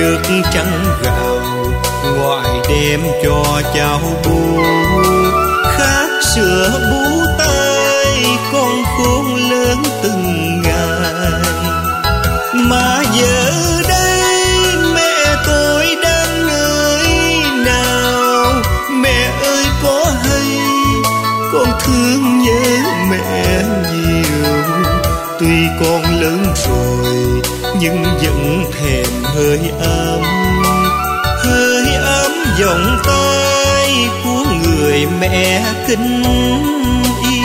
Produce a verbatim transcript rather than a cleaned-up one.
được trắng gạo, ngoại đem cho cháu bú. Khát sữa bú tay, con khôn lớn từng ngày. Mà giờ đây mẹ tôi đang nơi nào? Mẹ ơi có hay con thương nhớ mẹ nhiều. Tuy con lớn rồi nhưng vẫn thèm hơi ấm, hơi ấm vòng tay của người mẹ kính yêu.